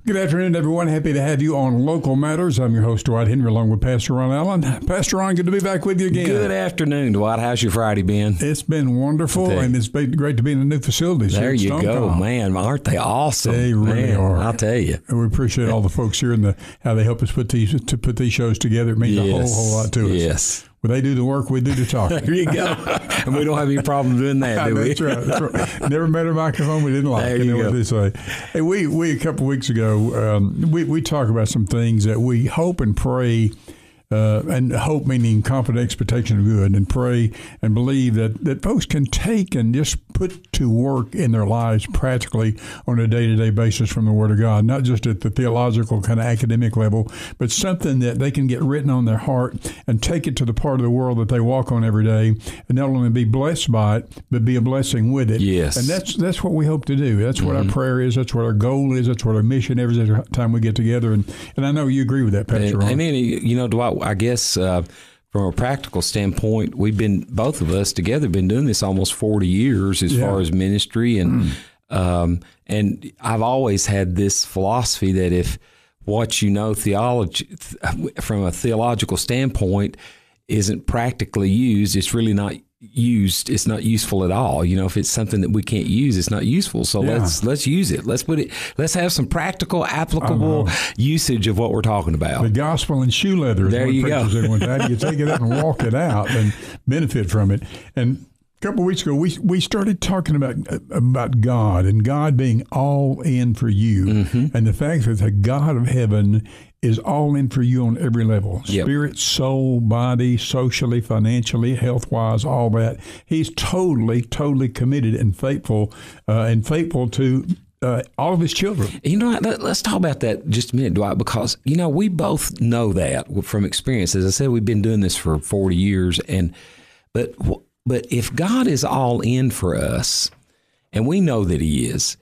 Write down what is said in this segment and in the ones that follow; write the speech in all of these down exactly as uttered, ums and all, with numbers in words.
Good afternoon, everyone. Happy to have you on Local Matters. I'm your host, Dwight Henry, along with Pastor Ron Allen. Pastor Ron, good to be back with you again. Good afternoon, Dwight. How's your Friday been? It's been wonderful, Okay. and it's been great to be in the new facilities. There here at you Stone go, Call. man. Aren't they awesome? They really man, are. I'll tell you. And we appreciate all the folks here and the how they help us put these to put these shows together. It means Yes. a whole, whole lot to us. Yes. When they do the work, we do the talking. There you go. And we don't have any problem doing that, do we? That's right. That's right. Never met a microphone we didn't like. There you you know go. what they say. Hey, we, we a couple of weeks ago, um, we, we talk about some things that we hope and pray, uh, and hope meaning confident expectation of good, and pray and believe that, that folks can take and just put to work in their lives practically on a day-to-day basis from the Word of God, not just at the theological kind of academic level, but something that they can get written on their heart and take it to the part of the world that they walk on every day, and not only be blessed by it, but be a blessing with it. Yes. And that's that's what we hope to do. That's what Mm-hmm. our prayer is. That's what our goal is. That's what our mission is every time we get together. And, and I know you agree with that, Pastor Ron. I mean, you know, Dwight, I guess uh, from a practical standpoint, we've been, both of us together, been doing this almost forty years as Yeah. far as ministry. And, um, and I've always had this philosophy that if what you know theology from a theological standpoint isn't practically used, it's really not used. It's not useful at all. You know, if it's something that we can't use, it's not useful. So Yeah. let's let's use it. Let's put it. Let's have some practical, applicable usage of what we're talking about. The gospel in shoe leather. Is There what you preachers go. said one time. You take it out and walk it out and benefit from it. And a couple of weeks ago, we we started talking about about God and God being all in for you, Mm-hmm. and the fact that the God of heaven is all in for you on every level. Yep. Spirit, soul, body, socially, financially, health-wise, all that. He's totally, totally committed and faithful, uh, and faithful to uh, all of his children. You know what? Let, let's talk about that just a minute, Dwight, because, you know, we both know that from experience. As I said, we've been doing this for forty years. And but but if God is all in for us, and we know that he is,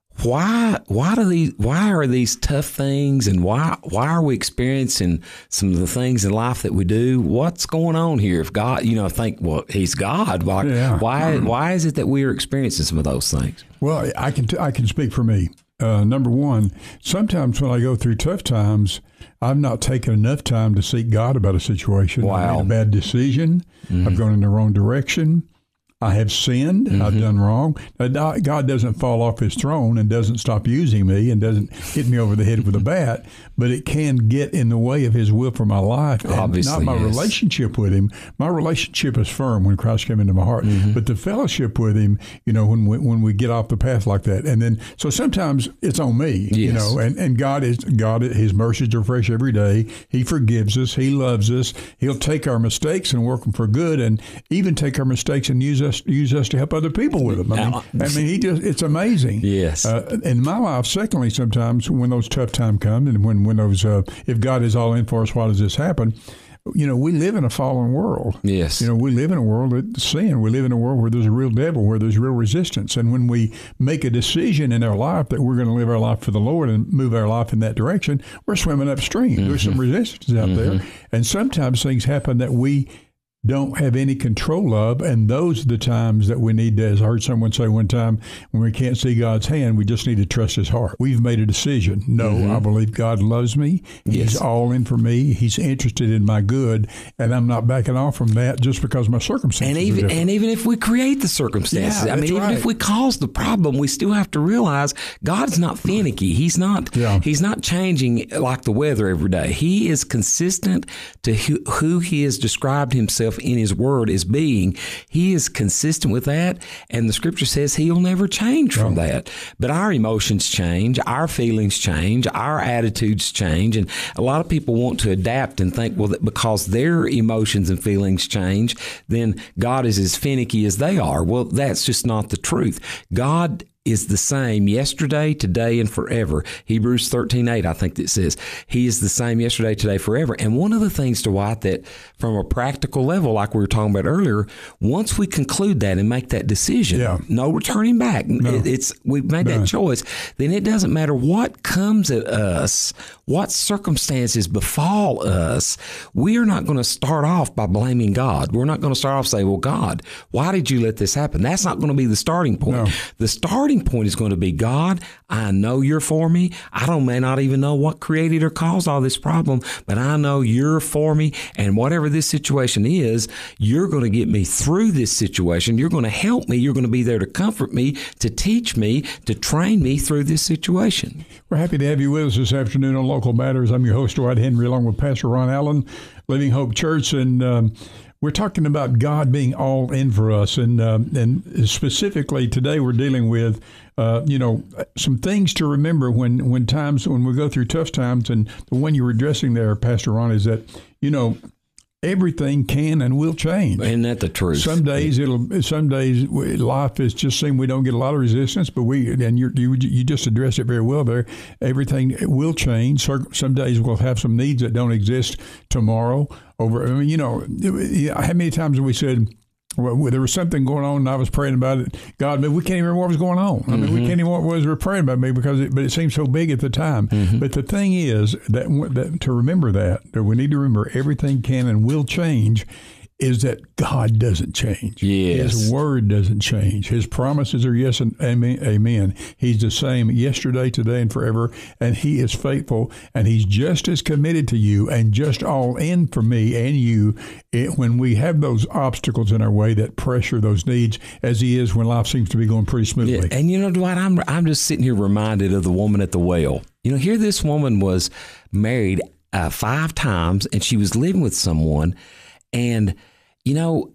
why why do these why are these tough things, and why why are we experiencing some of the things in life that we do? What's going on here? If God, you know, think, well, he's God. Like, Yeah. why why is it that we are experiencing some of those things? Well, I can t- I can speak for me. Uh, number one, sometimes when I go through tough times, I've not taken enough time to seek God about a situation. I Wow. made a bad decision. Mm-hmm. I've gone in the wrong direction. I have sinned. Mm-hmm. I've done wrong. Now, God doesn't fall off his throne and doesn't stop using me and doesn't hit me over the head with a bat, but it can get in the way of his will for my life. And Obviously, not my yes. relationship with him. My relationship is firm when Christ came into my heart, Mm-hmm. but the fellowship with him, you know, when we, when we get off the path like that, and then so sometimes it's on me, you Yes. know, and, and God is God. His mercies are fresh every day. He forgives us. He loves us. He'll take our mistakes and work them for good, and even take our mistakes and use us use us to help other people with them. I mean, Now- I mean, he just it's amazing. Yes. Uh, in my life, secondly, sometimes when those tough times come, and when when those uh, if God is all in for us, why does this happen? You know, we live in a fallen world. Yes. You know, we live in a world that's sin. We live in a world where there's a real devil, where there's real resistance. And when we make a decision in our life that we're going to live our life for the Lord and move our life in that direction, we're swimming upstream. Mm-hmm. There's some resistance out there. And sometimes things happen that we don't have any control of, and those are the times that we need to, as I heard someone say one time, when we can't see God's hand, we just need to trust his heart. We've made a decision. No, Mm-hmm. I believe God loves me. He's Yes. all in for me. He's interested in my good, and I'm not backing off from that just because my circumstances And are even different. and even if we create the circumstances, Yeah, I mean, that's even right. if we cause the problem, we still have to realize God's not finicky. He's not. Yeah. He's not changing like the weather every day. He is consistent to who, who He has described Himself in His Word as being. He is consistent with that, and the Scripture says He'll never change from that. But our emotions change, our feelings change, our attitudes change, and a lot of people want to adapt and think, well, that because their emotions and feelings change, then God is as finicky as they are. Well, that's just not the truth. God is the same yesterday, today, and forever. Hebrews thirteen eight, I think that says He is the same yesterday, today, forever. And one of the things, Dwight, that from a practical level, like we were talking about earlier, once we conclude that and make that decision, Yeah. no returning back, it, it's we've made No. that choice, then it doesn't matter what comes at us, what circumstances befall us, we are not going to start off by blaming God. We're not going to start off saying, well, God, why did you let this happen? That's not going to be the starting point. No. The starting starting point is going to be, God, I know you're for me. I don't may not even know what created or caused all this problem, but I know you're for me. And whatever this situation is, you're going to get me through this situation. You're going to help me. You're going to be there to comfort me, to teach me, to train me through this situation. We're happy to have you with us this afternoon on Local Matters. I'm your host, Dwight Henry, along with Pastor Ron Allen, Living Hope Church. And um, we're talking about God being all in for us. And um, and specifically today we're dealing with, uh, you know, some things to remember when, when times, when we go through tough times. And the one you were addressing there, Pastor Ron, is that, you know, everything can and will change. Isn't that the truth? Some days it'll. Some days life is just seem we don't get a lot of resistance, but we and you you you just addressed it very well there. Everything will change. Some days we'll have some needs that don't exist tomorrow. Over, I mean, you know, how many times have we said, well, there was something going on, and I was praying about it. God, but we can't even remember what was going on. I mean, mm-hmm. we can't even remember what was we were praying about me because, it, but it seemed so big at the time. Mm-hmm. But the thing is that, that to remember that, that we need to remember everything can and will change. Is that God doesn't change. Yes. His word doesn't change. His promises are yes and amen. amen. He's the same yesterday, today, and forever, and he is faithful, and he's just as committed to you and just all in for me and you it, when we have those obstacles in our way that pressure those needs as he is when life seems to be going pretty smoothly. Yeah. And you know, Dwight, I'm, I'm just sitting here reminded of the woman at the well. You know, here this woman was married uh, five times, and she was living with someone. And, you know,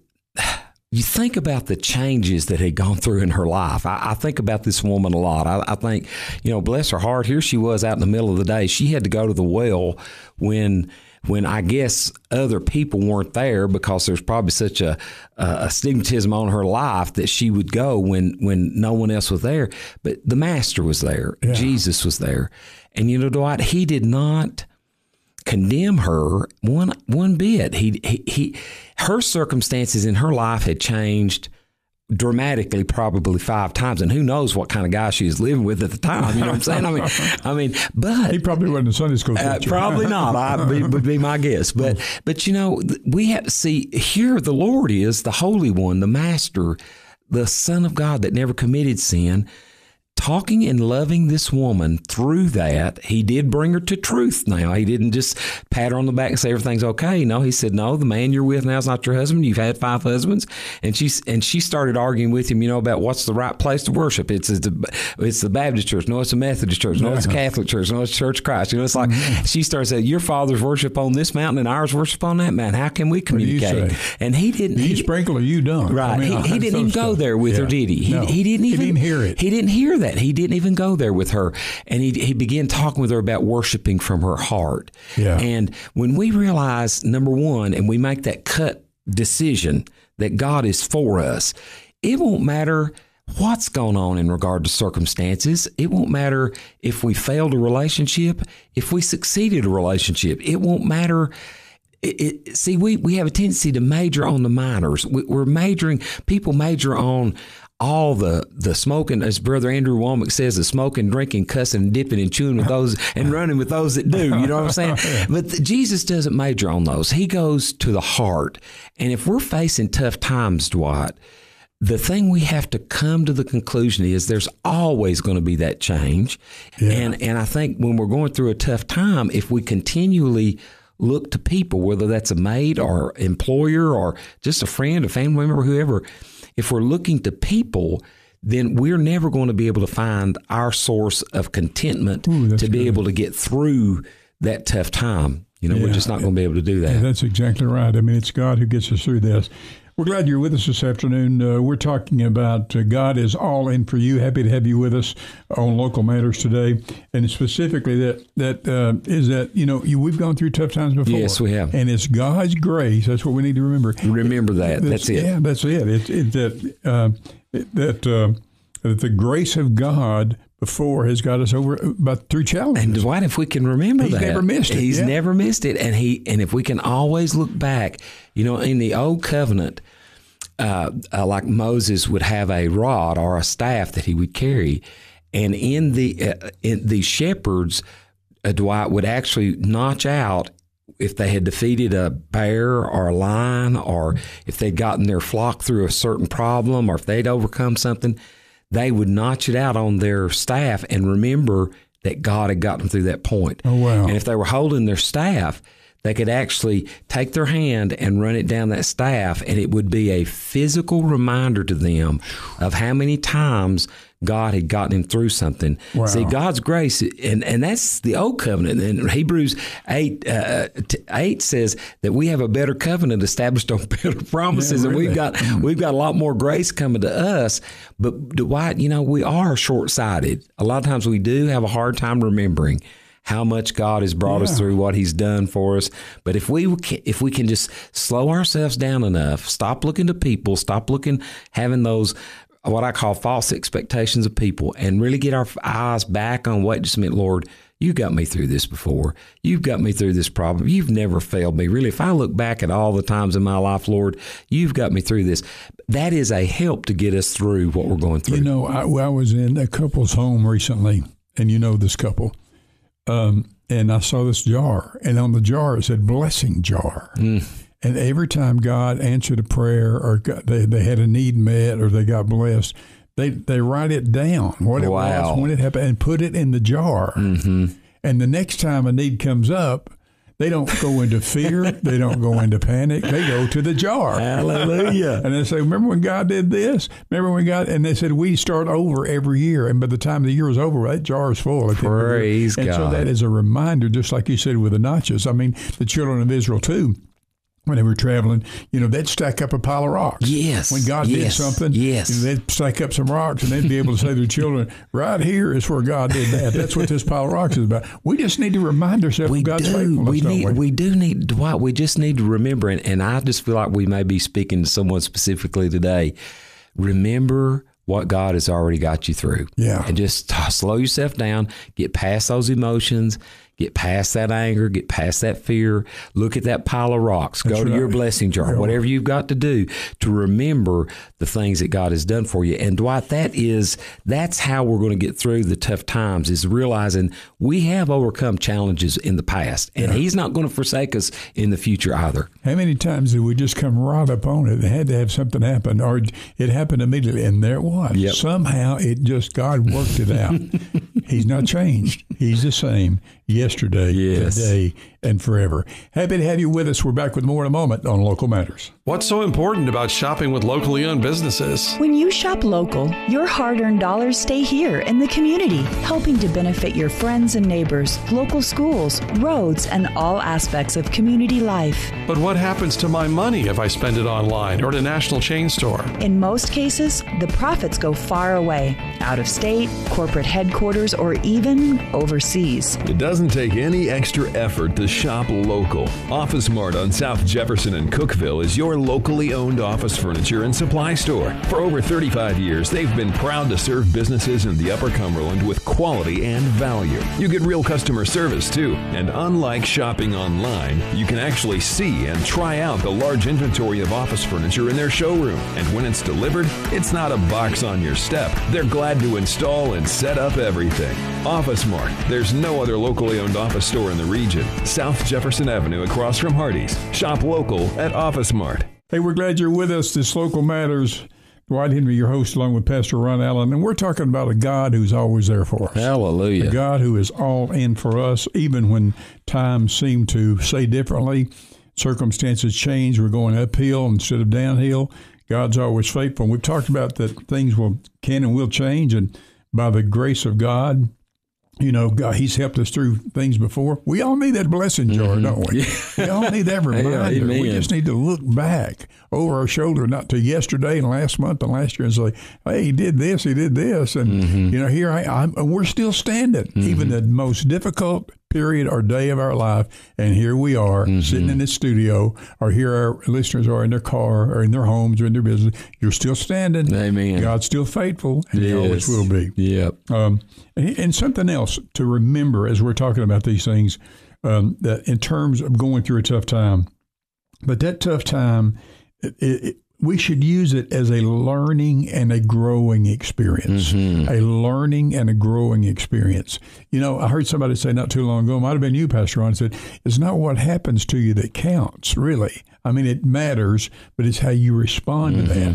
you think about the changes that had gone through in her life. I, I think about this woman a lot. I, I think, you know, bless her heart, here she was out in the middle of the day. She had to go to the well when when I guess other people weren't there because there's probably such a, a stigmatism on her life that she would go when, when no one else was there. But the Master was there. Yeah. Jesus was there. And, you know, Dwight, he did not condemn her one one bit. He, he he her circumstances in her life had changed dramatically, probably five times, and who knows what kind of guy she was living with at the time. You know what I'm saying? I mean, I mean, but he probably wasn't a Sunday school teacher. Uh, probably not. I be, would be my guess. But but you know, we have to see here. The Lord is the Holy One, the Master, the Son of God that never committed sin. Talking and loving this woman through that. He did bring her to truth now. He didn't just pat her on the back and say everything's okay. No, he said, no, the man you're with now is not your husband. You've had five husbands. And she, and she started arguing with him, you know, about what's the right place to worship. It's, it's, the, it's the Baptist church. No, it's the Methodist church. No, it's the Catholic church. No, it's Church of Christ. You know, it's like mm-hmm. she started saying, your father's worship on this mountain and ours worship on that mountain. How can we communicate? And he didn't. You he, sprinkle or you don't. Right. I mean, he, he didn't even go there with yeah. her, did he? He, no. he didn't even he didn't hear it. He didn't hear that. He didn't even go there with her. And he he began talking with her about worshiping from her heart. Yeah. And when we realize, number one, and we make that cut decision that God is for us, it won't matter what's going on in regard to circumstances. It won't matter if we failed a relationship, if we succeeded a relationship. It won't matter. It, it, see, we, we have a tendency to major on the minors. We, we're majoring, people major on all the, the smoking, as Brother Andrew Womack says, the smoking, drinking, cussing, and dipping and chewing with those and running with those that do. You know what I'm saying? But the, Jesus doesn't major on those. He goes to the heart. And if we're facing tough times, Dwight, the thing we have to come to the conclusion is there's always going to be that change. Yeah. And, and I think when we're going through a tough time, if we continually look to people, whether that's a mate or employer or just a friend, a family member, whoever, if we're looking to people, then we're never going to be able to find our source of contentment Ooh, to be good. able to get through that tough time. You know, yeah. we're just not going to be able to do that. Yeah, that's exactly right. I mean, it's God who gets us through this. We're glad you're with us this afternoon. Uh, we're talking about uh, God is all in for you. Happy to have you with us on Local Matters today. And specifically that that uh, is that, you know, you, we've gone through tough times before. Yes, we have. And it's God's grace. That's what we need to remember. Remember that. That's, that's it. Yeah, that's it. It's it, that, uh, it, that, uh, that the grace of God before has got us over about through challenges. And Dwight, if we can remember He's that. He's never missed it. He's yeah. never missed it. And he and if we can always look back, you know, in the old covenant, uh, uh, like Moses would have a rod or a staff that he would carry. And in the uh, in the shepherds, uh, Dwight would actually notch out if they had defeated a bear or a lion, or if they'd gotten their flock through a certain problem, or if they'd overcome something. they would notch it out on their staff and remember that God had gotten them through that point. Oh, wow. And if they were holding their staff, they could actually take their hand and run it down that staff, and it would be a physical reminder to them of how many times God had gotten him through something. Wow. See, God's grace, and, and that's the old covenant. And Hebrews eight uh, eight says that we have a better covenant established on better promises, Yeah, really. and we've got we've got a lot more grace coming to us. But Dwight, you know, we are short-sighted. A lot of times we do have a hard time remembering how much God has brought yeah. us through, what he's done for us. But if we if we can just slow ourselves down enough, stop looking to people, stop looking, having those, what I call false expectations of people, and really get our eyes back on, wait just a minute, Lord, you got me through this before. You've got me through this problem. You've never failed me. Really, if I look back at all the times in my life, Lord, you've got me through this. That is a help to get us through what we're going through. You know, I, I was in a couple's home recently, and you know this couple. Um, and I saw this jar, and on the jar it said blessing jar. Mm. And every time God answered a prayer or got, they, they had a need met or they got blessed, they, they write it down, what it wow. was, when it happened, and put it in the jar. Mm-hmm. And the next time a need comes up, they don't go into fear. They don't go into panic. They go to the jar. Hallelujah. And they say, remember when God did this? Remember when God, and they said, we start over every year. And by the time the year is over, that jar is full. Praise and God. And so that is a reminder, just like you said with the notches. I mean, the children of Israel too, when they were traveling, you know, they'd stack up a pile of rocks. Yes. When God yes. did something, yes. you know, they'd stack up some rocks, and they'd be able to say to their children, right here is where God did that. That's what this pile of rocks is about. We just need to remind ourselves we of God's do. faithfulness, we don't need, we? we do need, Dwight, we just need to remember, and, and I just feel like we may be speaking to someone specifically today. Remember what God has already got you through. Yeah. And just slow yourself down, get past those emotions, get past that anger, get past that fear, look at that pile of rocks, That's go to right. your blessing jar, Yeah. whatever you've got to do to remember the things that God has done for you. And Dwight, that is, that's how we're going to get through the tough times, is realizing we have overcome challenges in the past, and Yeah. he's not going to forsake us in the future either. How many times did we just come right up on it? It had to have something happen, or it happened immediately, and there it was. Yep. Somehow it just, God worked it out. He's not changed. He's the same yesterday, Yes. today, and forever. Happy to have you with us. We're back with more in a moment on Local Matters. What's so important about shopping with locally owned businesses? When you shop local, your hard-earned dollars stay here in the community, helping to benefit your friends and neighbors, local schools, roads, and all aspects of community life. But what happens to my money if I spend it online or at a national chain store? In most cases, the profits go far away, out of state, corporate headquarters, or even overseas. It doesn't take any extra effort to shop local. Office Mart on South Jefferson and Cookville is your locally owned office furniture and supply store. For over thirty-five years, they've been proud to serve businesses in the Upper Cumberland with quality and value. You get real customer service too, and unlike shopping online, you can actually see and try out the large inventory of office furniture in their showroom. And when it's delivered, it's not a box on your step. They're glad to install and set up everything. Office Mart. There's no other locally owned office store in the region. South Jefferson Avenue across from Hardee's. Shop local at Office Mart. Hey, we're glad you're with us. This Local Matters. Dwight Henry, your host, along with Pastor Ron Allen. And we're talking about a God who's always there for us. Hallelujah. A God who is all in for us, even when times seem to say differently. Circumstances change. We're going uphill instead of downhill. God's always faithful. And we've talked about that things will can and will change. And by the grace of God, you know, God, He's helped us through things before. We all need that blessing jar, mm-hmm. don't we? Yeah. We all need that reminder. Yeah, we just need to look back over our shoulder, not to yesterday and last month and last year, and say, hey, He did this, He did this. And, mm-hmm. you know, here I am. And we're still standing, mm-hmm. even the most difficult period or day of our life. And here we are mm-hmm. sitting in this studio, or here our listeners are in their car or in their homes or in their business. You're still standing. Amen. God's still faithful, and yes. He always will be. Yep. Um, and, and something else to remember as we're talking about these things, um, that in terms of going through a tough time, but that tough time, it, it, we should use it as a learning and a growing experience, mm-hmm. a learning and a growing experience. You know, I heard somebody say not too long ago, it might have been you, Pastor Ron, said, it's not what happens to you that counts, really. I mean, it matters, but it's how you respond mm-hmm. to that.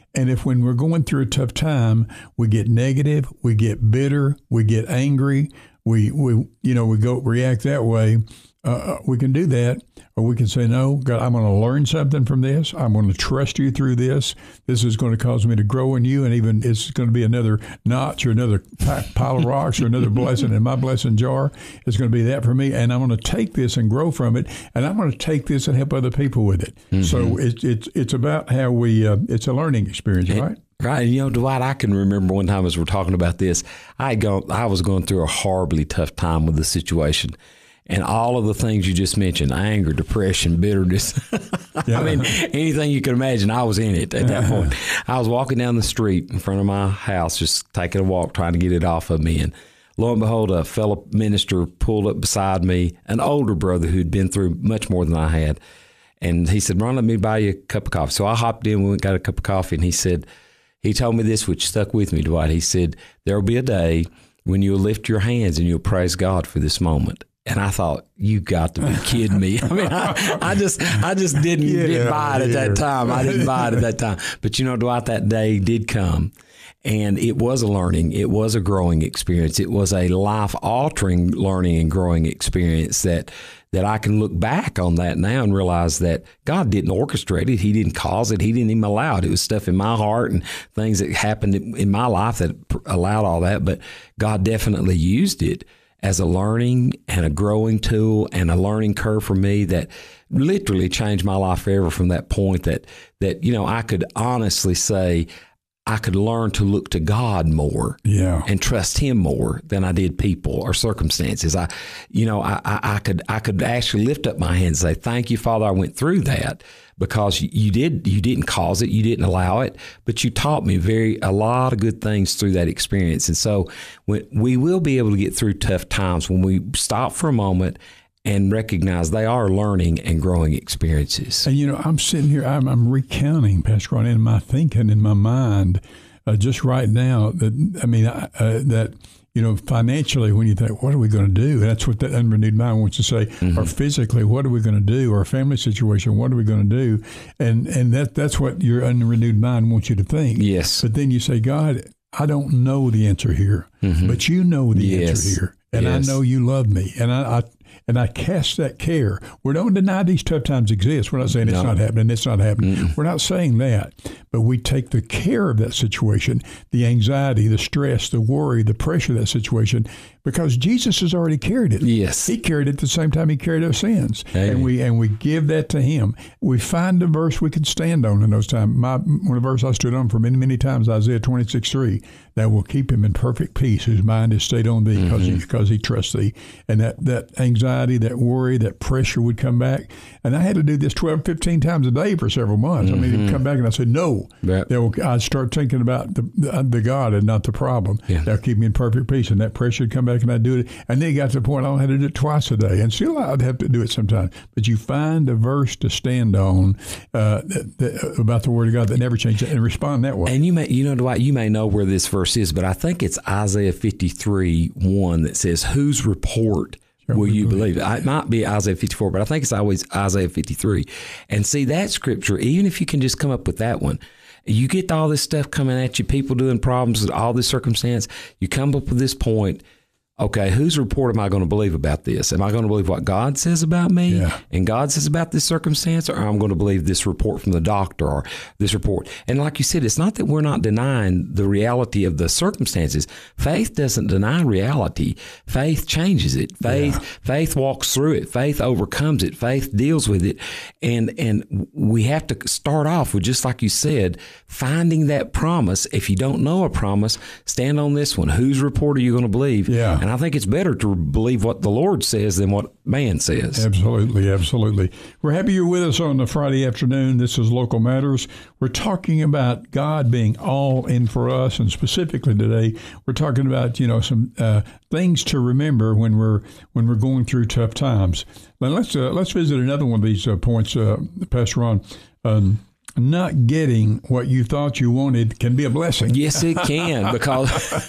And if when we're going through a tough time, we get negative, we get bitter, we get angry, we, we you know, we go react that way, uh, we can do that. Or we can say, no, God, I'm going to learn something from this. I'm going to trust you through this. This is going to cause me to grow in you. And even it's going to be another notch or another pile of rocks or another blessing in my blessing jar. It's going to be that for me. And I'm going to take this and grow from it. And I'm going to take this and help other people with it. Mm-hmm. So it's it's it's about how we, uh, it's a learning experience, right? Right. You know, Dwight, I can remember one time as we're talking about this, I had gone, I was going through a horribly tough time with the situation. And all of the things you just mentioned, anger, depression, bitterness. Yeah. I mean, anything you could imagine, I was in it at that point. I was walking down the street in front of my house, just taking a walk, trying to get it off of me. And lo and behold, a fellow minister pulled up beside me, an older brother who'd been through much more than I had. And he said, Ron, let me buy you a cup of coffee. So I hopped in, we got a cup of coffee, and he said, he told me this, which stuck with me, Dwight. He said, there will be a day when you'll lift your hands and you'll praise God for this moment. And I thought, you got to be kidding me. I mean, I, I just I just didn't, yeah, didn't buy it at that time. I didn't buy it at that time. But, you know, Dwight, that day did come. And it was a learning. It was a growing experience. It was a life-altering learning and growing experience that that I can look back on that now and realize that God didn't orchestrate it. He didn't cause it. He didn't even allow it. It was stuff in my heart and things that happened in my life that allowed all that. But God definitely used it as a learning and a growing tool and a learning curve for me that literally changed my life forever from that point that, that, you know, I could honestly say I could learn to look to God more, yeah, and trust Him more than I did people or circumstances. I, you know, I, I, I could I could actually lift up my hands and say, "Thank you, Father, I went through that because you did you didn't cause it, you didn't allow it, but you taught me very a lot of good things through that experience." And so, when we will be able to get through tough times when we stop for a moment and recognize they are learning and growing experiences. And, you know, I'm sitting here, I'm, I'm recounting, Pastor Ron, in my thinking, in my mind, uh, just right now, that, I mean, uh, that, you know, financially, when you think, what are we going to do? That's what that unrenewed mind wants to say. Mm-hmm. Or physically, what are we going to do? Or family situation, what are we going to do? And and that that's what your unrenewed mind wants you to think. Yes. But then you say, God, I don't know the answer here, mm-hmm. but you know the yes. answer here. And yes. I know you love me. And I, I and I cast that care. We don't deny these tough times exist. We're not saying it's no. not happening, it's not happening. Mm-mm. We're not saying that. But we take the care of that situation, the anxiety, the stress, the worry, the pressure of that situation, because Jesus has already carried it. Yes. He carried it at the same time He carried our sins. Hey. And we and we give that to Him. We find a verse we can stand on in those times. My, one of the verses I stood on for many, many times, Isaiah twenty-six three, that will keep him in perfect peace, whose mind is stayed on thee because mm-hmm. he, because he trusts thee. And that, that anxiety, that worry, that pressure would come back. And I had to do this twelve, fifteen times a day for several months. Mm-hmm. I mean, it'd come back and I said, no. Yep. Will, I'd start thinking about the, the, the God and not the problem. Yeah. That'll keep me in perfect peace. And that pressure would come back and I'd do it. And then it got to the point I only had to do it twice a day. And still I'd have to do it sometimes. But you find a verse to stand on uh, that, that, about the Word of God that never changes and respond that way. And you may, you know, Dwight, you may know where this verse is, but I think it's Isaiah fifty-three one that says, whose report will you believe? It might be Isaiah fifty-four, but I think it's always Isaiah fifty-three. And see, that scripture, even if you can just come up with that one, you get all this stuff coming at you, people doing problems, all this circumstance, you come up with this point, okay, whose report am I going to believe about this? Am I going to believe what God says about me yeah. and God says about this circumstance, or I'm going to believe this report from the doctor or this report? And like you said, it's not that we're not denying the reality of the circumstances. Faith doesn't deny reality. Faith changes it. Faith yeah. faith walks through it. Faith overcomes it. Faith deals with it. And and we have to start off with, just like you said, finding that promise. If you don't know a promise, stand on this one. Whose report are you going to believe? Yeah. And I think it's better to believe what the Lord says than what man says. Absolutely, absolutely. We're happy you're with us on the Friday afternoon. This is Local Matters. We're talking about God being all in for us, and specifically today, we're talking about, you know, some uh, things to remember when we're when we're going through tough times. Now let's uh, let's visit another one of these uh, points, uh, Pastor Ron. Um, Not getting what you thought you wanted can be a blessing. Yes, it can, because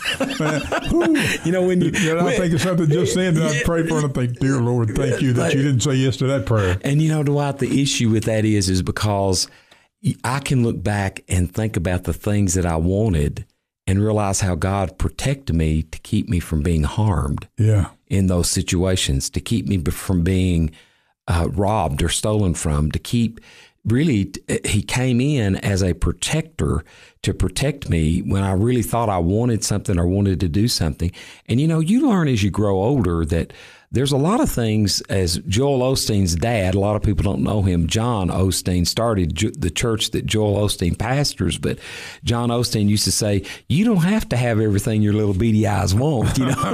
you know when you. you know, I think of something just then that I pray for, and I think, dear Lord, thank you that you didn't say yes to that prayer. And you know, Dwight, the issue with that is, is because I can look back and think about the things that I wanted and realize how God protected me to keep me from being harmed Yeah. in those situations, to keep me from being uh, robbed or stolen from, to keep really, he came in as a protector to protect me when I really thought I wanted something or wanted to do something. And, you know, you learn as you grow older that there's a lot of things, as Joel Osteen's dad, a lot of people don't know him, John Osteen, started the church that Joel Osteen pastors, but John Osteen used to say, you don't have to have everything your little beady eyes want, you know.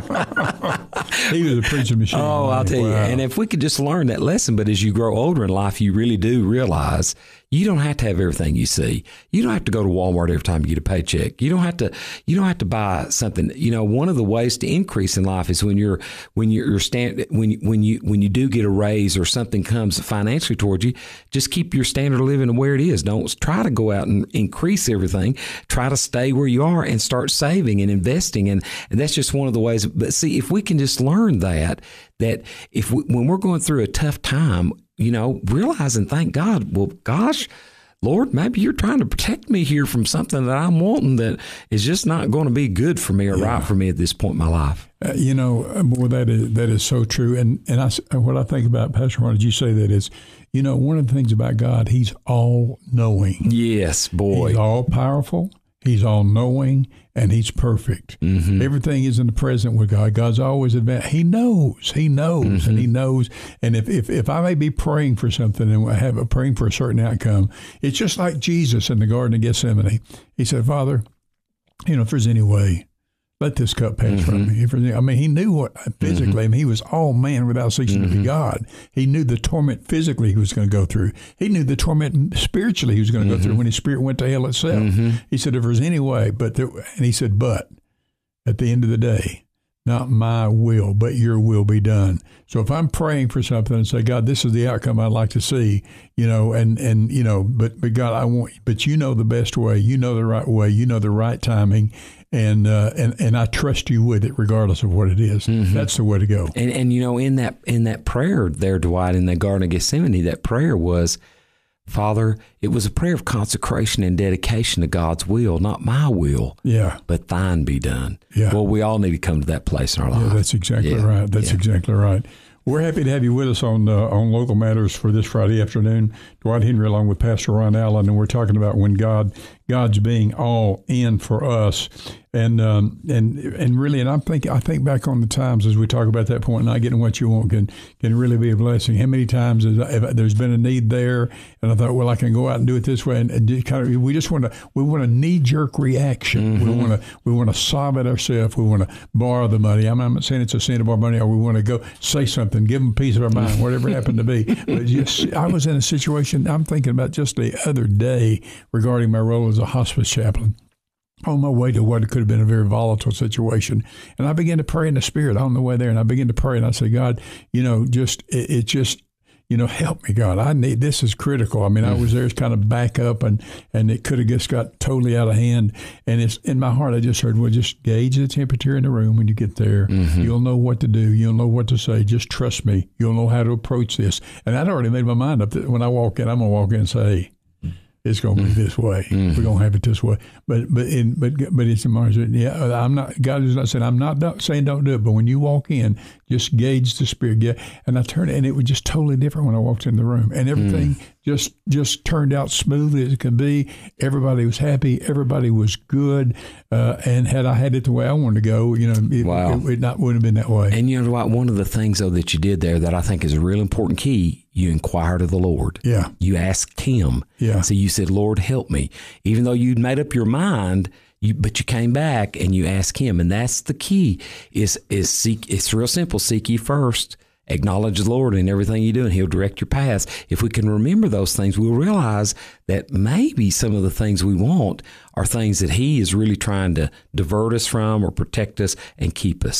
He was a preaching machine. Oh, I'll tell wow. you. And if we could just learn that lesson, but as you grow older in life, you really do realize you don't have to have everything you see. You don't have to go to Walmart every time you get a paycheck. You don't have to. You don't have to buy something. You know, one of the ways to increase in life is when you're when you're stand when you, when you when you do get a raise or something comes financially towards you. Just keep your standard of living where it is. Don't try to go out and increase everything. Try to stay where you are and start saving and investing. And, and that's just one of the ways. But see, if we can just learn that that if we, when we're going through a tough time, you know, realize and thank God, well, gosh, Lord, maybe you're trying to protect me here from something that I'm wanting that is just not going to be good for me or yeah. right for me at this point in my life. Uh, you know, boy, that is that is so true. And and I, what I think about, Pastor Ron, did you say that is, you know, one of the things about God, he's all-knowing. Yes, boy. He's all-powerful. He's all-knowing, and he's perfect. Mm-hmm. Everything is in the present with God. God's always advanced. He knows. He knows, mm-hmm. and he knows. And if, if, if I may be praying for something and I have a praying for a certain outcome, it's just like Jesus in the Garden of Gethsemane. He said, Father, you know, if there's any way, let this cup pass mm-hmm. from me. If I mean, he knew what physically, mm-hmm. I mean, he was all man without ceasing mm-hmm. to be God. He knew the torment physically he was going to go through. He knew the torment spiritually he was going to mm-hmm. go through when his spirit went to hell itself. Mm-hmm. He said, if there's any way, but there, and he said, but at the end of the day, not my will, but your will be done. So if I'm praying for something and say, God, this is the outcome I'd like to see, you know, and, and you know, but, but God, I want, but you know the best way, you know the right way, you know the right timing, and uh, and and I trust you with it regardless of what it is. Mm-hmm. That's the way to go. And and you know, in that in that prayer there, Dwight, in the Garden of Gethsemane, that prayer was, Father, it was a prayer of consecration and dedication to God's will, not my will, yeah, but thine be done. Yeah. Well, we all need to come to that place in our life. Yeah, that's exactly yeah. right. That's yeah. exactly right. We're happy to have you with us on uh, on Local Matters for this Friday afternoon. Dwight Henry along with Pastor Ron Allen, and we're talking about when God God's being all in for us. And um, and and really, and I'm thinking, I think back on the times as we talk about that point, not getting what you want can can really be a blessing. How many times has, if there's been a need there, and I thought, well, I can go out and do it this way, and, and kind of, we just want to we want a knee jerk reaction. Mm-hmm. We want to we want to sob at ourselves. We want to borrow the money. I'm not saying it's a sin to borrow money, or we want to go say something, give them a piece of our mind, whatever it happened to be. But just, I was in a situation I'm thinking about just the other day regarding my role as a hospice chaplain, on my way to what could have been a very volatile situation. And I began to pray in the Spirit on the way there. And I began to pray and I said, God, you know, just, it, it just, you know, help me, God. I need, this is critical. I mean, I was there as kind of back up and, and it could have just got totally out of hand. And it's in my heart, I just heard, well, just gauge the temperature in the room when you get there. Mm-hmm. You'll know what to do. You'll know what to say. Just trust me. You'll know how to approach this. And I'd already made my mind up that when I walk in, I'm going to walk in and say, it's going to be this way. Mm-hmm. We're going to have it this way. But but in, but but it's in my heart. Yeah, I'm not. God is not saying I'm not don't, saying don't do it. But when you walk in, just gauge the Spirit. Yeah, and I turned, and it was just totally different when I walked in the room, and everything mm. just just turned out smoothly as it can be. Everybody was happy. Everybody was good. Uh, and had I had it the way I wanted to go, you know, it, wow. it, it not wouldn't have been that way. And you know what? One of the things though that you did there that I think is a real important key. You inquired of the Lord. Yeah. You asked Him. Yeah. So you said, Lord, help me. Even though you'd made up your mind, you, but you came back and you asked Him. And that's the key is, is seek. It's real simple. Seek ye first. Acknowledge the Lord in everything you do, and He'll direct your paths. If we can remember those things, we'll realize that maybe some of the things we want are things that He is really trying to divert us from or protect us and keep us.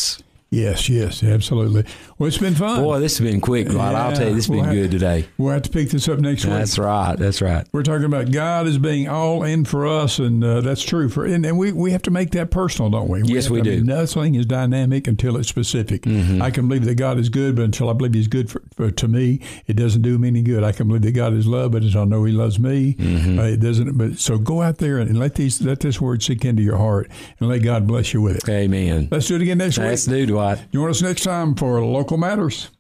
Yes, yes, absolutely. Well, it's been fun. Boy, this has been quick, Rod. Yeah, I'll tell you, this has we'll been have, good today. We'll have to pick this up next week. That's right. That's right. We're talking about God as being all in for us, and uh, that's true. For and, and we, we have to make that personal, don't we? we yes, have, we I do. Mean, nothing is dynamic until it's specific. Mm-hmm. I can believe that God is good, but until I believe He's good for, for, to me, it doesn't do me any good. I can believe that God is love, but until I know He loves me, mm-hmm. uh, it doesn't. But so go out there and let these let this word sink into your heart, and let God bless you with it. Amen. Let's do it again next week. Let's do, Dwight. Join us next time for Local Matters.